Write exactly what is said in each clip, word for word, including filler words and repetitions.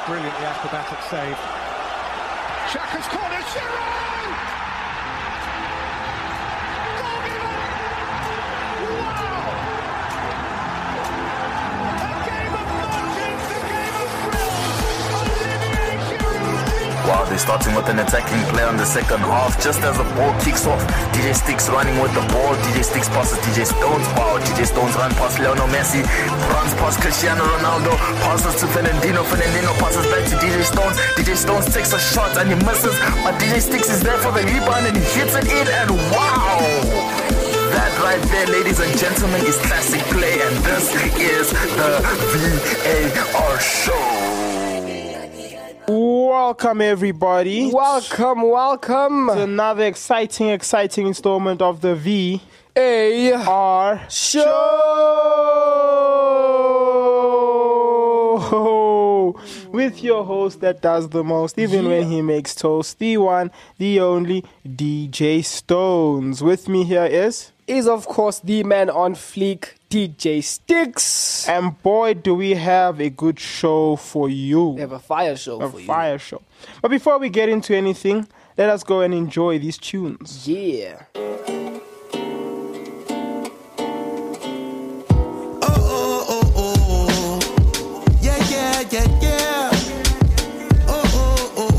Brilliantly acrobatic save. Xhaka's corner, Giroud! Goalkeeper! Wow! A game of margins, a game of thrills. Olivier Giroud! Wow, they're starting with an attacking play on the second half. Just as the ball kicks off, D J Sticks running with the ball. D J Sticks passes D J Stones. Wow, D J Stones run past Lionel Messi. Runs past Cristiano Ronaldo. Passes to Fernandinho. Fernandinho passes back to D J Stones. D J Stones takes a shot and he misses. But D J Sticks is there for the rebound and he hits it in. And wow! That right there, ladies and gentlemen, is classic play. And this is the V A R show. Welcome everybody. Welcome, welcome to another exciting, exciting installment of the V A R show. With your host that does the most, even Yeah. when he makes toast, the one, the only D J Stones. With me here is, Is of course the man on fleek, D J Sticks. and boy, do we have a good show for you. We have a fire show A for you. fire show. But before we get into anything, let us go and enjoy these tunes. Yeah. Oh, oh, oh, oh. Yeah, yeah, yeah, yeah. Oh, oh, oh,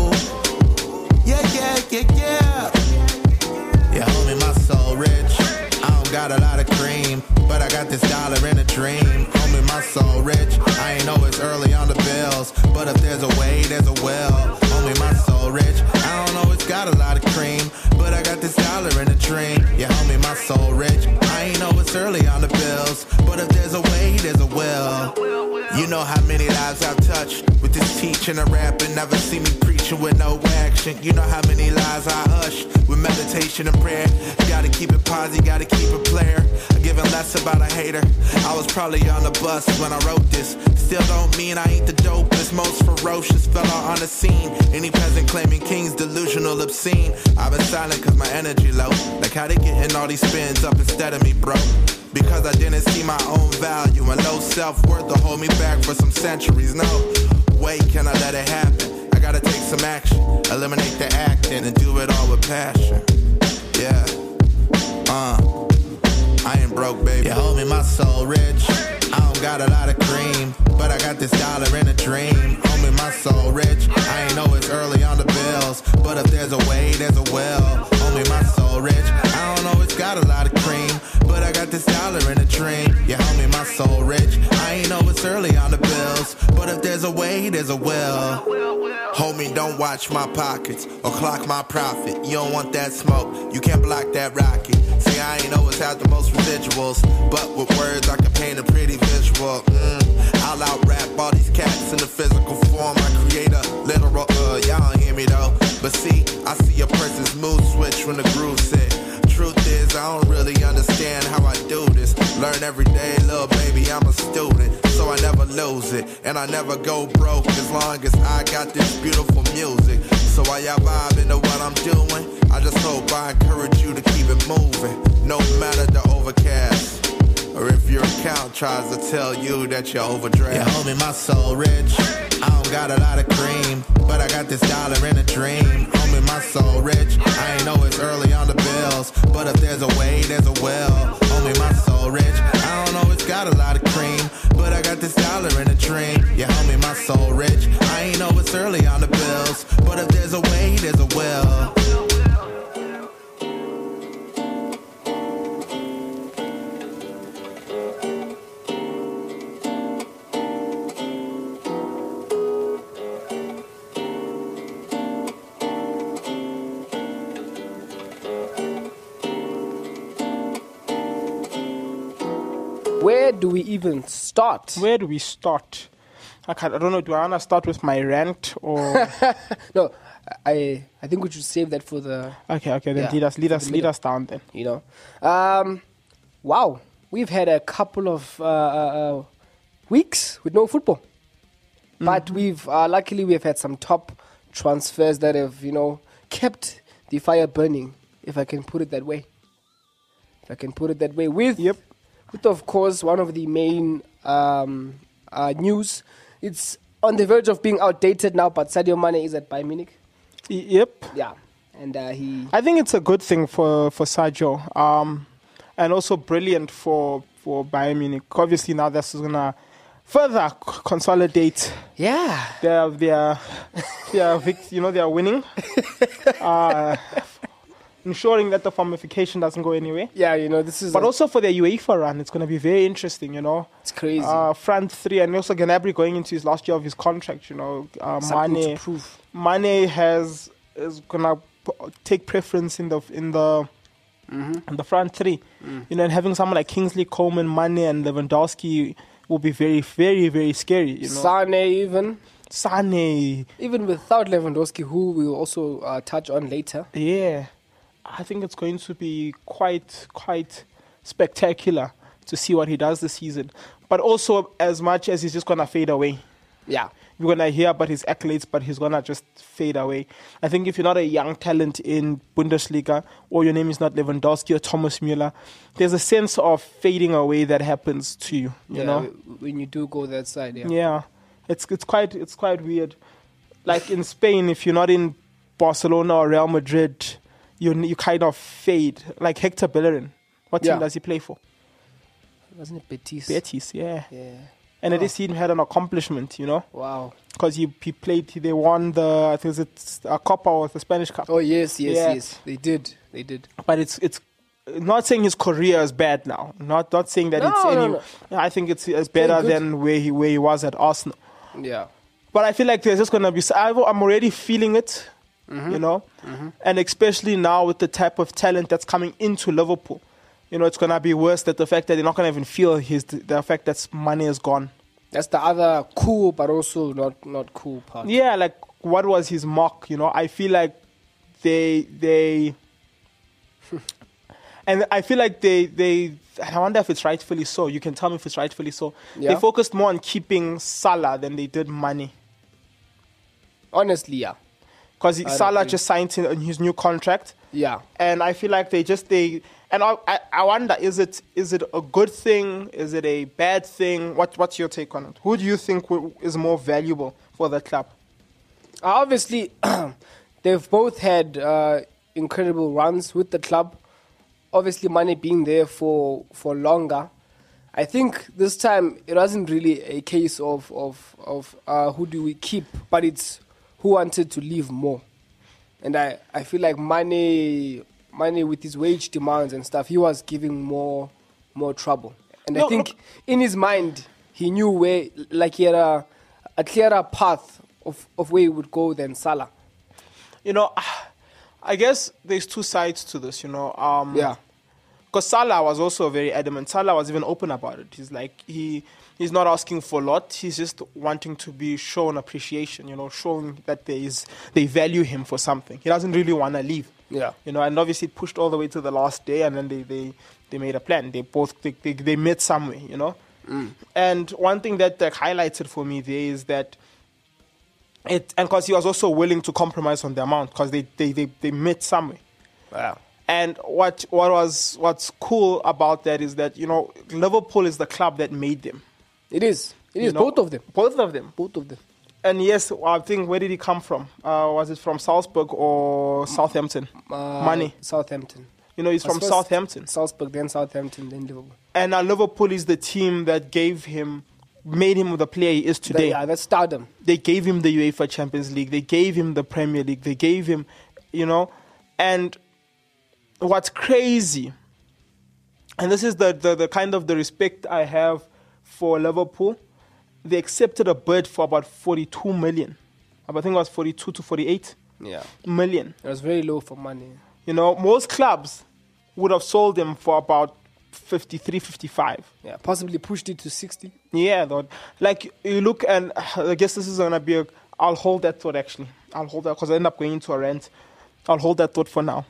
oh. Yeah, yeah, yeah, yeah. Yeah, homie, my soul rich. I don't got a lot of cream, but I got this dollar in a dream. Homie, my soul rich. I ain't know it's early on the bills, but if there's a way, there's a well. Homie, my soul rich. I don't know it's got a lot of cream, but I got this dollar in a dream. Yeah, homie, my soul rich. I ain't know it's early on the bills, but if there's a way, there's a will. You know how many lives I've touched with this teaching and rapping. Never see me preaching with no action. You know how many lies I hush with meditation and prayer. You gotta keep it positive, gotta keep it player. I'm giving less about a hater. I was probably on the bus when I wrote this. Still don't mean I ain't the dopest, most ferocious fella on the scene. Any peasant claiming king's delusional, obscene. I've been silent cause my energy low. Like how they getting all these spins up instead of me, bro. Because I didn't see my own value and low self-worth to hold me back for some centuries. No way can I let it happen. I gotta take some action, eliminate the acting and do it all with passion. Yeah, uh, I ain't broke, baby. Yeah, homie, my soul rich. I don't got a lot of cream, but I got this dollar in a dream. Homie, my soul rich. I ain't know it's early on the bills, but if there's a way, there's a well. Homie, my soul rich. I don't know it's got a lot of cream, but I got this dollar in a dream. Yeah, homie, my soul rich. I ain't know it's early on the bills, but if there's a way, there's a will. Homie, don't watch my pockets or clock my profit. You don't want that smoke, you can't block that rocket. See, I ain't always have the most residuals, but with words I can paint a pretty visual. Mm. I'll out rap all these cats in the physical form. I create a literal, uh, y'all don't hear me though. But see, I see a person's mood switch when the groove sit. Truth is, I don't really understand how I do this. Learn every day, little baby, I'm a student, so I never lose it. And I never go broke as long as I got this beautiful music. So while y'all vibe into what I'm doing, I just hope I encourage you to keep it moving. No matter the overcast, or if your account tries to tell you that you're overdraft. Yeah, homie, my soul rich. I don't got a lot of cream, but I got this dollar in a dream. Homie, my soul rich. I ain't know it's early on the bills, but if there's a way, there's a well. Homie, my soul rich. I don't know it's got a lot of cream, but I got this dollar in a dream. Yeah, homie, my soul rich. I ain't know it's early on the bills, but if there's a way, there's a will. Where do we even start? Where do we start? I, can't, I don't know, do I want to start with my rant or... No, I I think we should save that for the, Okay, okay, then Yeah, lead us, lead for us, the lead middle. us down then. you know. Um, wow, we've had a couple of uh, uh, weeks with no football. But we've, uh, luckily we've had some top transfers that have, you know, kept the fire burning, if I can put it that way. If I can put it that way. With, Yep. with of course, one of the main um, uh, news. It's on the verge of being outdated now, but Sadio Mane is at Bayern Munich. Y- Yep. Yeah, and uh, he. I think it's a good thing for, for Sadio. Um, and also brilliant for, for Bayern Munich. Obviously, now this is going to further c- consolidate Yeah. their, their, their vic- you know, their winning. uh, ensuring that the formification doesn't go anywhere. Yeah, you know, this is. But a- also for their UEFA run, it's going to be very interesting, you know. it's crazy. Uh, front three, and also Gnabry going into his last year of his contract, you know. Uh, Something Mane, to prove. Mane has is gonna p- take preference in the in the in the front three, you know, and having someone like Kingsley Coman, Mane, and Lewandowski will be very, very, very scary. You know, Sane, even. Sane, Even without Lewandowski, who we'll also uh, touch on later. yeah, I think it's going to be quite, quite spectacular to see what he does this season. But also, as much as he's just gonna fade away. Yeah. You're going to hear about his accolades, but he's going to just fade away. I think if you're not a young talent in Bundesliga, or your name is not Lewandowski or Thomas Müller, there's a sense of fading away that happens to you, you yeah, know? w- when you do go that side, yeah. Yeah. It's it's quite it's quite weird. Like in Spain, if you're not in Barcelona or Real Madrid, you you kind of fade. Like Hector Bellerin. What team Yeah. does he play for? Wasn't it Betis? Betis, yeah. Yeah. And at Oh. least he had an accomplishment, you know? Wow. Because he, he played, they won the, I think it's a Copa or the Spanish Cup. Oh, yes, yes, Yeah. yes. They did. They did. But it's it's not saying his career is bad now. Not not saying that No, it's no, any. no. I think it's, it's better good. than where he where he was at Arsenal. Yeah. But I feel like there's just gonna be. I've- I'm already feeling it, Mm-hmm. you know, and especially now with the type of talent that's coming into Liverpool, you know, it's gonna be worse that the fact that they're not gonna even feel his the fact that money is gone. That's the other cool, but also not, not cool part. Yeah, like what was his mark? You know, I feel like they they, and I feel like they they. And I wonder if it's rightfully so. You can tell me if it's rightfully so. Yeah. They focused more on keeping Salah than they did money, Honestly, yeah. because I'd Salah agree. just signed in on his new contract, Yeah. and I feel like they just they. And I, I I wonder, is it is it a good thing? Is it a bad thing? What what's your take on it? Who do you think w- is more valuable for the club? Uh, Obviously, they've both had uh, incredible runs with the club. Obviously, Mane being there for, for longer. I think this time it wasn't really a case of of, of uh, who do we keep, but it's who wanted to leave more. And I, I feel like Mane, Mane with his wage demands and stuff, he was giving more more trouble. And I No, think look- in his mind, he knew where, like he had a, a clearer path of, of where he would go than Salah. You know, I guess there's two sides to this, you know. Um, Yeah. Because Salah was also very adamant. Salah was even open about it. He's like, he he's not asking for a lot. He's just wanting to be shown appreciation, you know, showing that there is, they value him for something. He doesn't really want to leave. Yeah. You know, and obviously it pushed all the way to the last day, and then they, they, they made a plan. They both, they, they, they met somewhere, you know. And one thing that like, highlighted for me there is that it, and because he was also willing to compromise on the amount, because they, they, they, they met somewhere. Wow. And what what was what's cool about that is that, you know, Liverpool is the club that made them. It is. It You is. know, Both of them. Both of them. Both of them. And yes, I think, where did he come from? Uh, was it from Salzburg or Southampton? Uh, Money. Southampton. You know, he's I from suppose Southampton. Salzburg, then Southampton, then Liverpool. And uh, Liverpool is the team that gave him, made him the player he is today. Yeah, that's stardom. They gave him the UEFA Champions League. They gave him the Premier League. They gave him, you know, and what's crazy, and this is the, the, the kind of the respect I have for Liverpool, they accepted a bid for about forty-two million. I think it was forty-two to forty-eight Yeah. million. It was very low for money. You know, most clubs would have sold him for about fifty-three, fifty-five. Yeah, possibly pushed it to sixty. Yeah, though. Like, you look, and I guess this is going to be a, I'll hold that thought, actually. I'll hold that, because I end up going into a rant. I'll hold that thought for now.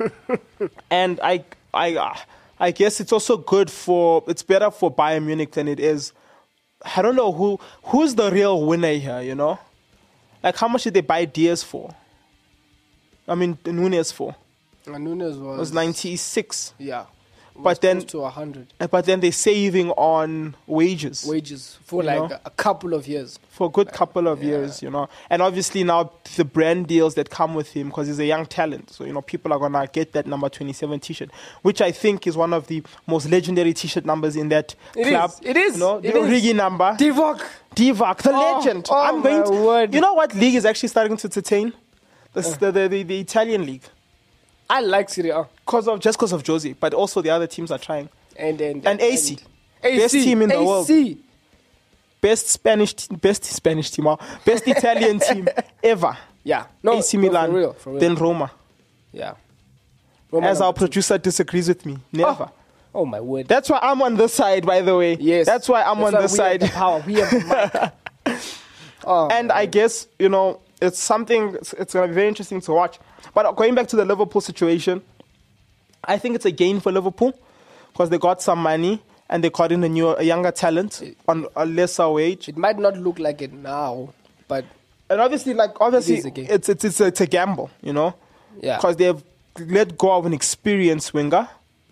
And I, I, uh, I guess it's also good for, it's better for Bayern Munich than it is. I don't know who, who's the real winner here, you know? Like, how much did they buy Diaz for? I mean, Nunez for? And Nunes was, It was ninety-six. Yeah. but then Close to one hundred but then they're saving on wages wages for You like know? a couple of years. for a good couple of years, you know. And obviously now the brand deals that come with him, because he's a young talent. So, you know, people are going to get that number twenty-seven T-shirt, which I think is one of the most legendary T-shirt numbers in that It club. is, it is, You know, it the is. Origi number. Divock. Divock, the Oh, legend. oh I'm going my to, word. You know what league is actually starting to entertain? The, the, the, the, the Italian league. I like Serie A. Cause of, just because of Jose, but also the other teams are trying. And, and, And A C. and Best team in the world. A C. Best Spanish, te- best Spanish team, or best Italian team ever. Yeah. No, A C no, Milan, for real, for real. then Roma. yeah. Roma As our number two. producer disagrees with me, never. Oh, my word. That's why I'm on this side, by the way. Yes. That's why I'm on why this we side. Have the power. We have the mic. Oh, And I guess, you know, it's something, it's, it's going to be very interesting to watch. But going back to the Liverpool situation, I think it's a gain for Liverpool because they got some money and they got in a, new, a younger talent on a lesser wage. it might not look like it now, but And obviously, like, obviously, It is a gain. it's, it's, it's, a, it's a gamble, you know? yeah. Because they've let go of an experienced winger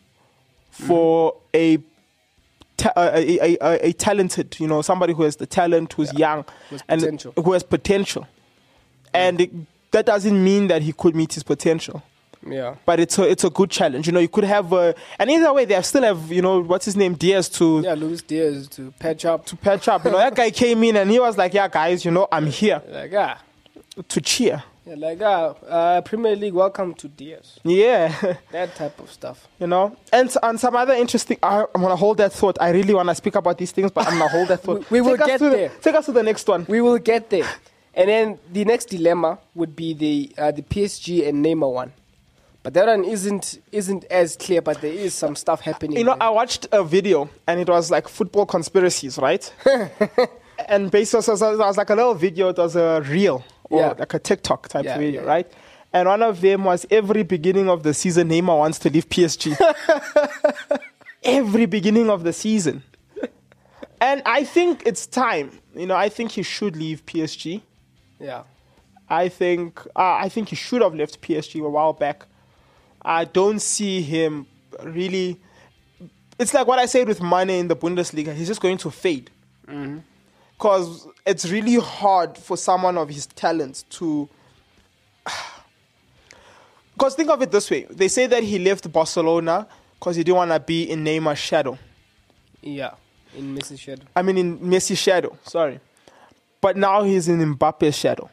for a, ta- a, a, a, a talented, you know, somebody who has the talent, who's young, With and potential. who has potential. And it, that doesn't mean that he could meet his potential. Yeah. But it's a, it's a good challenge. You know, you could have, a, and either way, they still have, you know, what's his name, Diaz to, Yeah, Luis Diaz to patch up. to patch up. You know, that guy came in and he was like, yeah, guys, you know, I'm here Like, ah. to cheer. Yeah, like, ah, uh, Premier League, welcome to Diaz. Yeah. That type of stuff. You know, and and some other interesting. I, I'm gonna hold that thought. I really wanna speak about these things, but I'm gonna hold that thought. We- we will Take us get to the- there. take us to the next one. We will get there. And then the next dilemma would be the uh, the P S G and Neymar one. But that one isn't isn't as clear, but there is some stuff happening. You know, there. I watched a video and it was like football conspiracies, right? And based on, so it was like a little video. It was a reel or Yeah. like a TikTok type Yeah, video, yeah. right? And one of them was every beginning of the season, Neymar wants to leave P S G. Every beginning of the season. And I think it's time. You know, I think he should leave P S G. yeah. I think uh, I think he should have left P S G a while back. I don't see him really. It's like what I said with Mane in the Bundesliga. He's just going to fade. Because it's really hard for someone of his talent to. Because think of it this way. They say that he left Barcelona because he didn't want to be in Neymar's shadow. Yeah. In Messi's shadow. I mean, in Messi's shadow. Sorry. But now he's in Mbappe's shadow.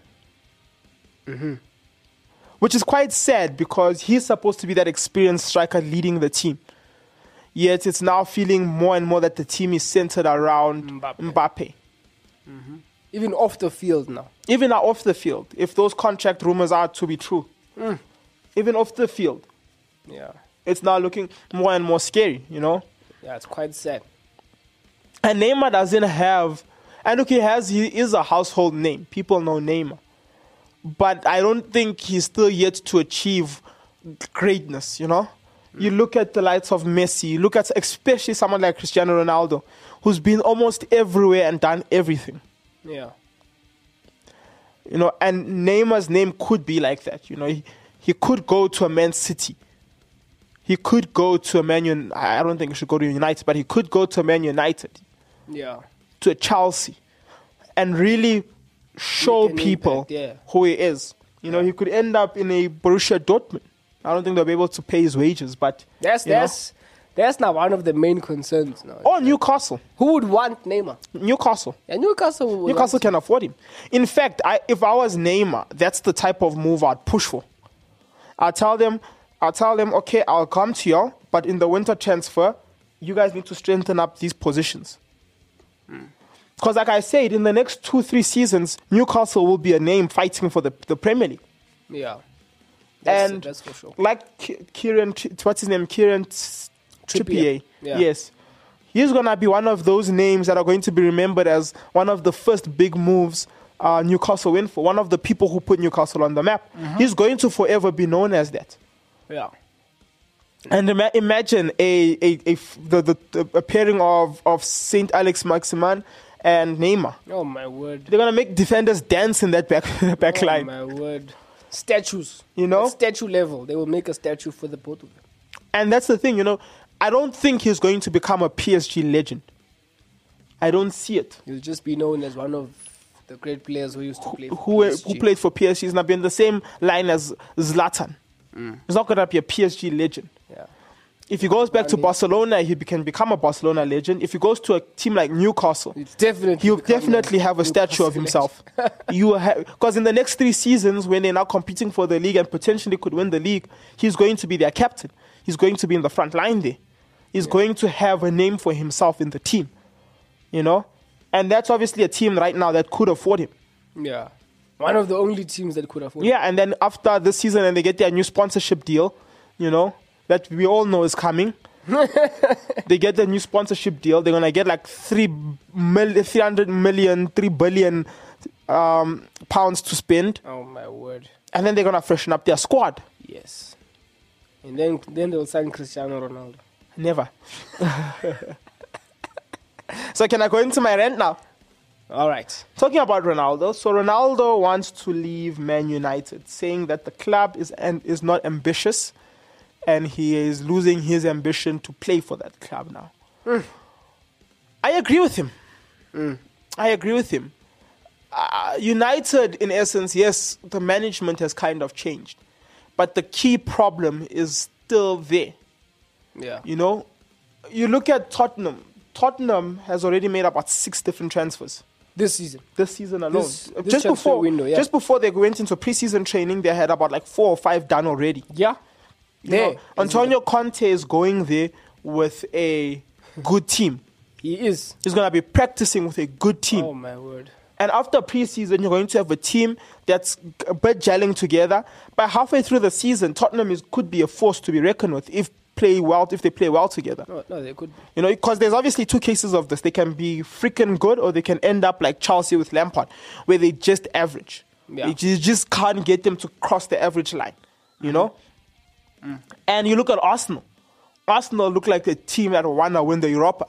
Which is quite sad because he's supposed to be that experienced striker leading the team. Yet it's now feeling more and more that the team is centered around Mbappe. Mbappe. Even off the field now. Even off the field, if those contract rumors are to be true. Even off the field, Yeah. it's now looking more and more scary, you know? Yeah, it's quite sad. And Neymar doesn't have, and look, he has, he is a household name. People know Neymar. But I don't think he's still yet to achieve greatness, you know? You look at the likes of Messi, you look at especially someone like Cristiano Ronaldo, who's been almost everywhere and done everything. Yeah. You know, and Neymar's name could be like that, you know? He, he could go to a Man City. He could go to a Man United. I don't think he should go to United, but he could go to a Man United, Yeah. to a Chelsea, and really show Make an people impact, yeah. who he is. You know, he could end up in a Borussia Dortmund. I don't think they'll be able to pay his wages, but That's you know. that's that's now one of the main concerns now. Or Newcastle. Who would want Neymar? Newcastle. Yeah, Newcastle would Newcastle want can afford him. In fact, I, if I was Neymar, that's the type of move I'd push for. I'll tell them, I'll tell them, okay, I'll come to you, but in the winter transfer, you guys need to strengthen up these positions. Because like I said, in the next two, three seasons, Newcastle will be a name fighting for the, the Premier League. Yeah. That's, And that's for sure. like Ki- Kieran, what's his name? Kieran Trippier. Trippier, yeah. Yes. He's going to be one of those names that are going to be remembered as one of the first big moves uh, Newcastle went for, one of the people who put Newcastle on the map. Mm-hmm. He's going to forever be known as that. Yeah. And ima- imagine a, a, a f- the, the, the a pairing of, of Saint Alex Maximan and Neymar. Oh my word. They're going to make defenders dance in that back, back Oh line. my word. Statues. You know? At statue level. They will make a statue for the both of them. And that's the thing, you know, I don't think he's going to become a P S G legend. I don't see it. He'll just be known as one of the great players who used to play for Who P S G. who played for P S G is not be in the same line as Zlatan. Mm. He's not going to be a P S G legend. Yeah. If he goes back to mean- Barcelona, he be- can become a Barcelona legend. If he goes to a team like Newcastle, It's definitely he'll become definitely a have a statue of Newcastle himself. You because in the next three seasons, when they're now competing for the league and potentially could win the league, he's going to be their captain. He's going to be in the front line there. He's going to have a name for himself in the team, you know, and that's obviously a team right now that could afford him. Yeah. One of the only teams that could afford. Yeah, and then after this season, and they get their new sponsorship deal, you know, that we all know is coming. They get the new sponsorship deal. They're gonna get like three mil, three hundred million, three billion um, pounds to spend, Oh my word. and then they're gonna freshen up their squad. Yes. And then then they'll sign Cristiano Ronaldo. Never. So can I go into my rant now? All right. Talking about Ronaldo, so Ronaldo wants to leave Man United, saying that the club is and is not ambitious, and he is losing his ambition to play for that club now. I agree with him. I agree with him. Uh, United, in essence, yes, the management has kind of changed, but the key problem is still there. Yeah. You know, you look at Tottenham. Tottenham has already made about six different transfers This season. this season alone. This- this just transfer before window, yeah. just before they went into preseason training, they had about like four or five done already. Yeah. You There. know, Antonio Conte is going there with a good team. He is. He's going to be practicing with a good team. Oh my word. And after preseason, you're going to have a team that's a bit gelling together. By halfway through the season, Tottenham is, could be a force to be reckoned with if play well if they play well together. No, no, they could. You know, because there's obviously two cases of this. They can be freaking good, or they can end up like Chelsea with Lampard, where they just average. Yeah. You ju- just can't get them to cross the average line. You know. Mm. And you look at Arsenal. Arsenal look like a team that wanna win the Europa.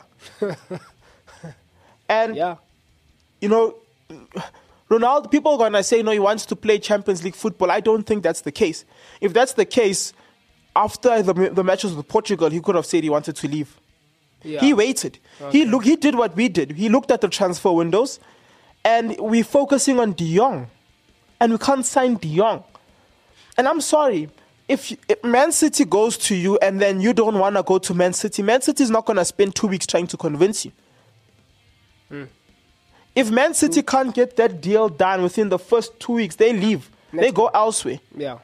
And Yeah. you know, Ronaldo, people are gonna say, no, he wants to play Champions League football. I don't think that's the case. If that's the case, after the the matches with Portugal, he could have said he wanted to leave. Yeah. He waited. He look. He did what we did. He looked at the transfer windows, and we're focusing on De Jong, and we can't sign De Jong. And I'm sorry, if, if Man City goes to you and then you don't want to go to Man City, Man City is not going to spend two weeks trying to convince you. If Man City can't get that deal done within the first two weeks, they leave. they Next go elsewhere. Yeah.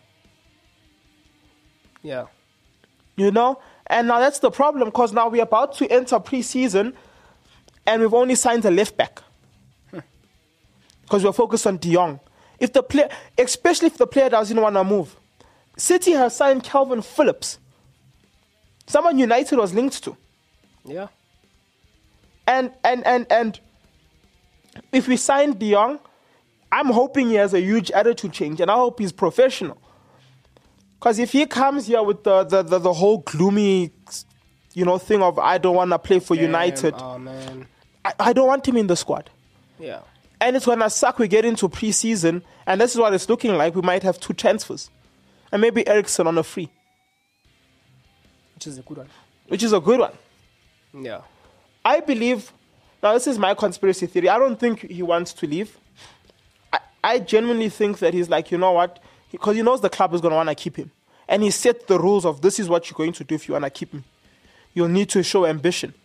Yeah. You know? And now that's the problem, because now we're about to enter preseason and we've only signed a left back. Because we're focused on De Jong. If the player, especially if the player doesn't want to move. City has signed Calvin Phillips. Someone United was linked to. Yeah. And and and and if we sign De Jong, I'm hoping he has a huge attitude change, and I hope he's professional. Because if he comes here with the, the, the, the whole gloomy, you know, thing of I don't want to play for United, Oh man. I, I don't want him in the squad. Yeah. And it's gonna suck. We get into preseason, and this is what it's looking like. We might have two transfers, and maybe Eriksen on a free, Which is a good one. which is a good one. Yeah. I believe. Now, this is my conspiracy theory. I don't think he wants to leave. I, I genuinely think that he's like, you know what? Because he knows the club is going to want to keep him. And he set the rules of this is what you're going to do if you want to keep me. You'll need to show ambition.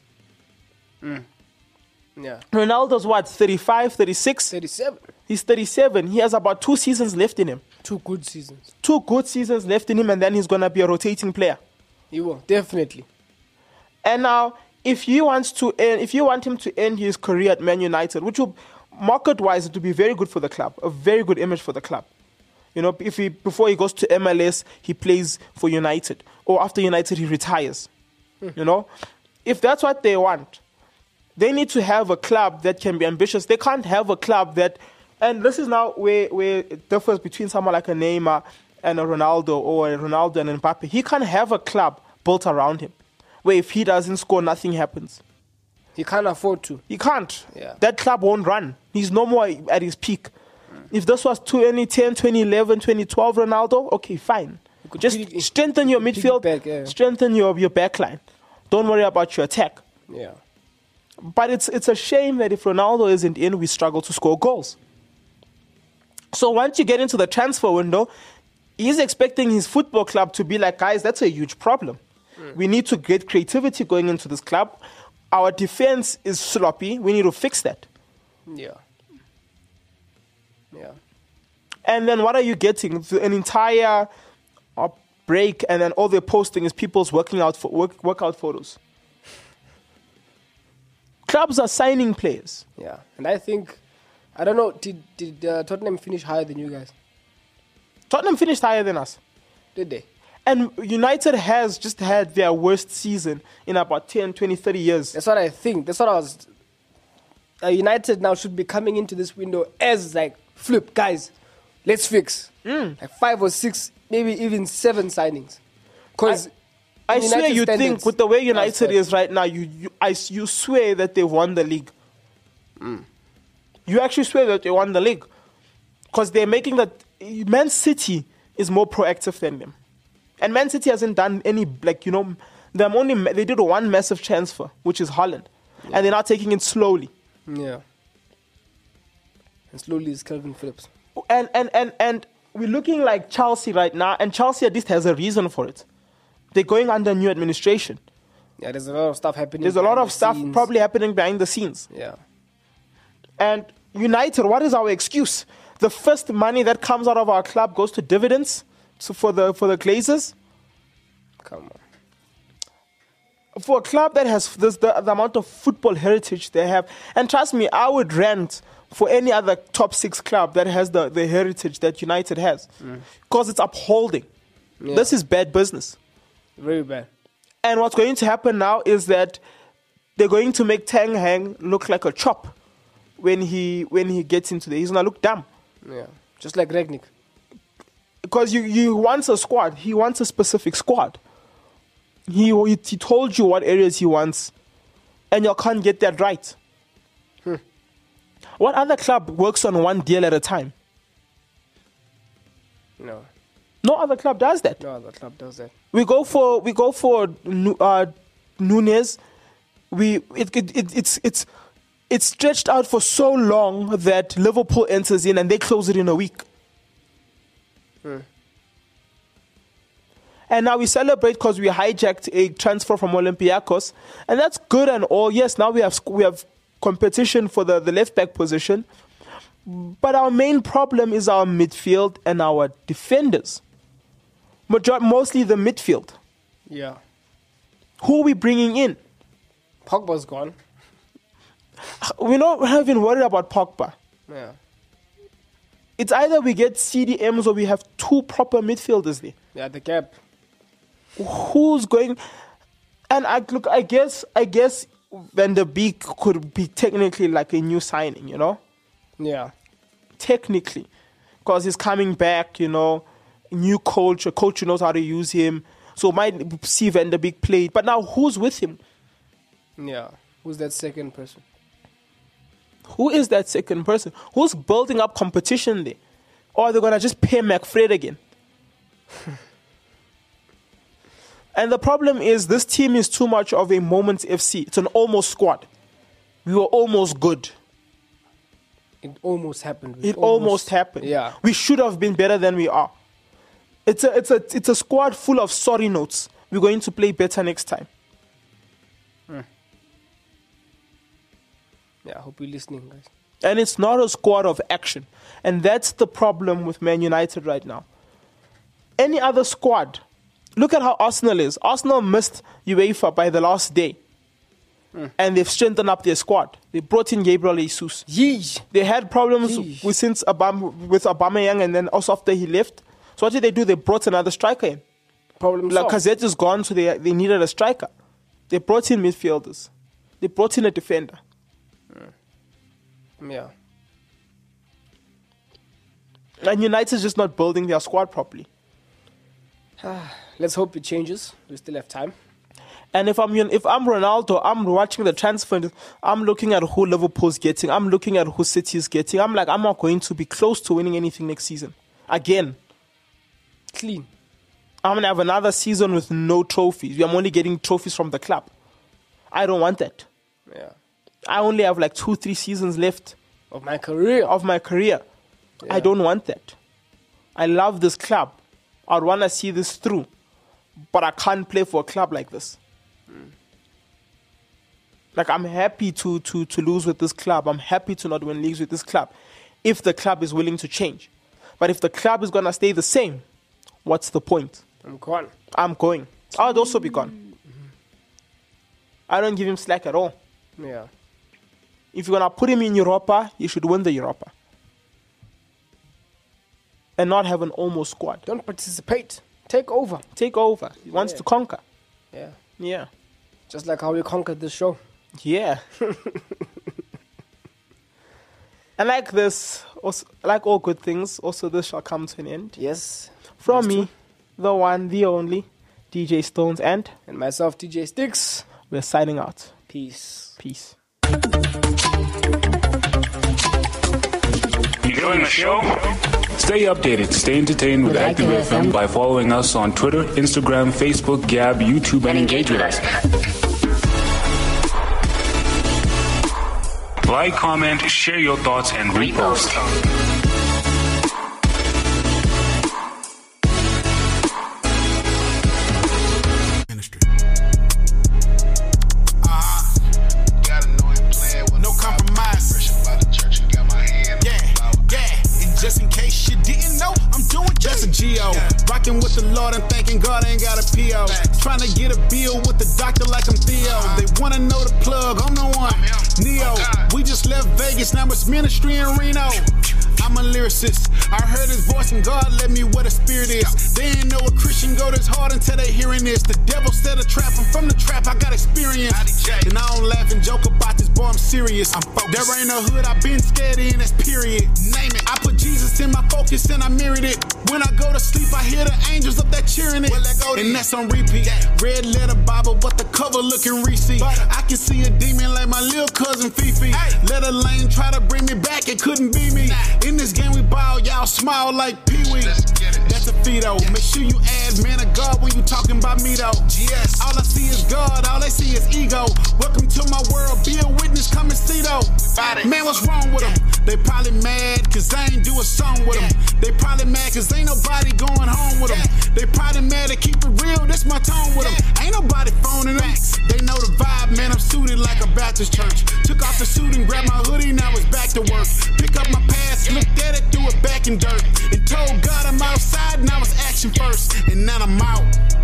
Yeah. Ronaldo's what, thirty-five, thirty-six? thirty-seven. He's thirty-seven. He has about two seasons left in him. Two good seasons. Two good seasons left in him, and then he's going to be a rotating player. He will. Definitely. And now, if he wants to end, if you want him to end his career at Man United, which will, market-wise, it will be very good for the club, a very good image for the club. You know, if he before he goes to M L S, he plays for United, or after United he retires. You know, if that's what they want, they need to have a club that can be ambitious. They can't have a club that, and this is now where where it differs between someone like a Neymar and a Ronaldo, or a Ronaldo and Mbappe. He can't have a club built around him, where if he doesn't score, nothing happens. He can't afford to. He can't. Yeah. That club won't run. He's no more at his peak. If this was twenty ten, twenty eleven, twenty twelve Ronaldo, okay, fine. could Just piggy- strengthen your piggy midfield, back, yeah. strengthen your, your back line. Don't worry about your attack. Yeah. But it's it's a shame that if Ronaldo isn't in, we struggle to score goals. So once you get into the transfer window, he's expecting his football club to be like, guys, that's a huge problem. Mm. We need to get creativity going into this club. Our defense is sloppy. We need to fix that. Yeah. Yeah. And then what are you getting? An entire uh, break, and then all they're posting is people's working out for work, workout photos. Clubs are signing players. Yeah. And I think, I don't know, did, did uh, Tottenham finish higher than you guys? Tottenham finished higher than us. Did they? And United has just had their worst season in about ten, twenty, thirty years. That's what I think. That's what I was... Uh, United now should be coming into this window as like, flip, guys, let's fix. Mm. Like five or six, maybe even seven signings. Because I, I swear you think with the way United is right now, you you, I, you swear that they won the league. Mm. You actually swear that they won the league. Because they're making that... Man City is more proactive than them. And Man City hasn't done any, like, you know, they're only, they did one massive transfer, which is Haaland. Yeah. And they're now taking it slowly. Yeah. And slowly is Calvin Phillips. And, and, and, and we're looking like Chelsea right now, and Chelsea at least has a reason for it. They're going under new administration. Yeah, there's a lot of stuff happening. There's a lot of stuff scenes. probably happening behind the scenes. Yeah. And United, what is our excuse? The first money that comes out of our club goes to dividends so for the for the Glazers. Come on. For a club that has this, the, the amount of football heritage they have, and trust me, I would rant for any other top six club that has the, the heritage that United has, because mm. it's upholding. Yeah. This is bad business. Very bad. And what's going to happen now is that they're going to make Ten Hag look like a chop when he when he gets into there. He's gonna look dumb. Yeah, just like Rangnick. Because you, you wants a squad. He wants a specific squad. He, he he told you what areas he wants, and you can't get that right. Hmm. What other club works on one deal at a time? No. No other club does that. No other club does that. We go for we go for uh, Nunez. We it, it, it it's it's it's stretched out for so long that Liverpool enters in and they close it in a week. Hmm. And now we celebrate because we hijacked a transfer from Olympiacos, and that's good and all. Yes, now we have we have competition for the, the left back position, but our main problem is our midfield and our defenders. Major- mostly the midfield. Yeah. Who are we bringing in? Pogba's gone. We're not even worried about Pogba. Yeah. It's either we get C D Ms or we have two proper midfielders there. Yeah, the gap. Who's going? And I look, I guess, I guess Van der Beek could be technically like a new signing, you know? Yeah. Technically, because he's coming back, you know, new coach, a coach who knows how to use him. So might see Van der Beek play. But now who's with him? Yeah. Who's that second person? Who is that second person? Who's building up competition there? Or are they going to just pay McFred again? And the problem is this team is too much of a Moments F C. It's an almost squad. We were almost good. It almost happened. It almost, almost happened. Yeah. We should have been better than we are. It's a, it's a, it's a squad full of sorry notes. We're going to play better next time. Hmm. Yeah, I hope you're listening, guys. And it's not a squad of action. And that's the problem with Man United right now. Any other squad, look at how Arsenal is. Arsenal missed UEFA by the last day. Mm. And they've strengthened up their squad. They brought in Gabriel Jesus. Yeesh. They had problems with, since Abam, with Aubameyang, and then also after he left. So what did they do? They brought another striker in. Problem solved. Lacazette is gone, so they, they needed a striker. They brought in midfielders. They brought in a defender. Mm. Yeah. And United's just not building their squad properly. Let's hope it changes. We still have time. And if I'm if I'm Ronaldo, I'm watching the transfer. I'm looking at who Liverpool's getting. I'm looking at who City's getting. I'm like, I'm not going to be close to winning anything next season. Again. Clean. I'm going to have another season with no trophies. I'm only getting trophies from the club. I don't want that. Yeah. I only have like two, three seasons left Of my career. of my career. I don't want that. I love this club. I'd want to see this through. But I can't play for a club like this. Mm. Like, I'm happy to, to, to lose with this club. I'm happy to not win leagues with this club. If the club is willing to change. But if the club is going to stay the same, what's the point? I'm gone. I'm going. I'd also be gone. Mm-hmm. I don't give him slack at all. Yeah. If you're going to put him in Europa, you should win the Europa. And not have an almost squad. Don't participate. Take over. Take over. He wants Yeah. to conquer. Yeah. Yeah. Just like how we conquered this show. Yeah. And like this, also, like all good things, also this shall come to an end. Yes. From That's me, true. the one, the only, D J Stones, and And myself, D J Sticks. we're signing out. Peace. Peace. Enjoying the show? Stay updated, stay entertained with, With Active Active F M F M by following us on Twitter, Instagram, Facebook, Gab, YouTube, and engage with us. Like, comment, share your thoughts, and repost. Ministry. Uh-huh. No compromise. Yeah, yeah. And just in case you didn't know, I'm doing just a G O. Rocking with the Lord and thanking God I ain't got a P O. Trying to get a bill with the doctor like I'm Theo. They wanna know the plug, I'm the one. Neo, we just left Vegas, now it's ministry in Reno. I'm a lyricist. I heard his voice and God led me where the spirit is. They ain't know a Christian go this hard until they hearing this. The devil set a trap, I'm from the trap, I got experience. And I don't laugh and joke about this, boy, I'm serious. I'm there ain't a hood I've been scared in, that's period. Name it. I put Jesus in my focus and I mirrored it. When I go to sleep, I hear the angels up there cheering it. And that's on repeat. Red letter Bible, but the cover looking receipt. I can see a demon like my little cousin Fifi. Let a lane try to bring me back, it couldn't be me. In this game we bow, y'all smile like Pee-wee. That's a Fido. Make sure you add man of God when you talking about me though. Yes. All I see is God, all they see is ego. Welcome to my world, be a witness, come and see though. Man, what's wrong with them? They probably mad cause I ain't do a song with them. They probably mad cause ain't nobody going home with them. They probably mad to keep it real, that's my tone with them. Ain't nobody phoning them. They know the vibe, man, I'm suited like a Baptist church. Took off the suit and grabbed my hoodie, now it's back to work. Pick up my past, looked at it, threw it back in dirt. And told God I'm outside, now it's action first. And now I'm out.